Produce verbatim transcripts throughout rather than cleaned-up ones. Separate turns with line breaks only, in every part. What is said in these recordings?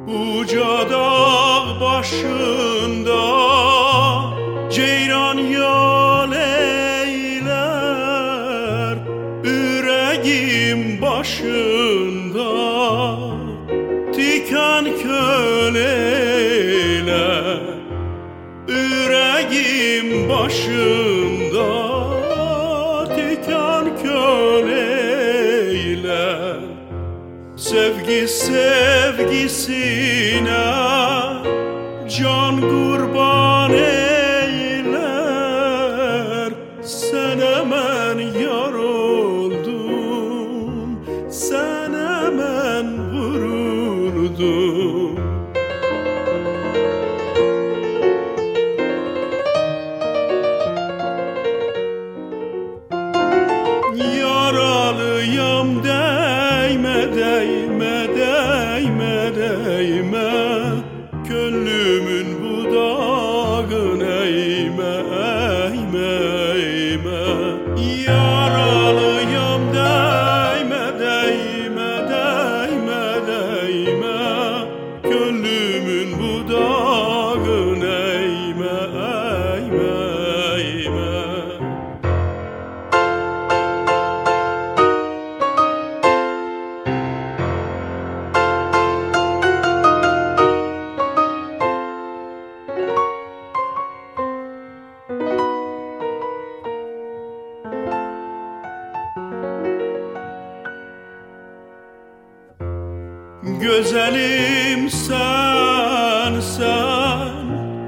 Uca dağ başında ceyran yal eyler, yüreğim başında tikan köl eyler. Yüreğim başında tikan köl eyler. Sevgi sevgisine can kurban eyler. Sen hemen yar oldun, sen hemen vuruldun. Yaralıyam değme değme değme değme, gönlümün budağın eğme eğme eğme. Yaralıyam değme değme değme değme, gönlümün budağın eğme eğme eğme. Güzelim sen sen,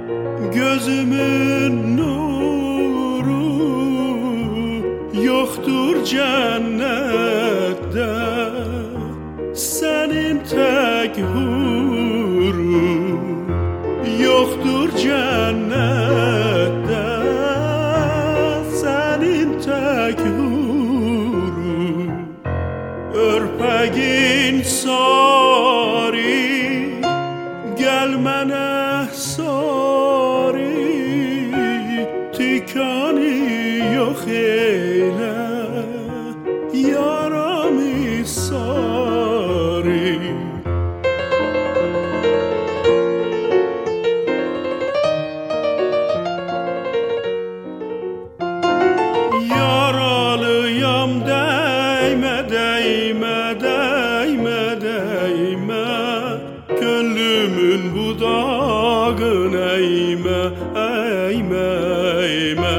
gözümün nuru, yoktur cennette senin tek huru. Yoktur cennette senin tek huru. Örpeğin sari, gelmene sari, tikanı yok eyle, yaramı sari. Yaralıyam değme değme değme değme, gönlümün budağın eğme eğme eğme.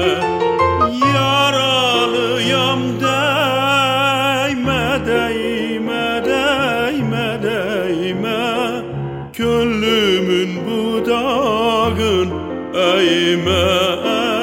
Yaralıyam değme değme değme değme, gönlümün budağın eğme eğme.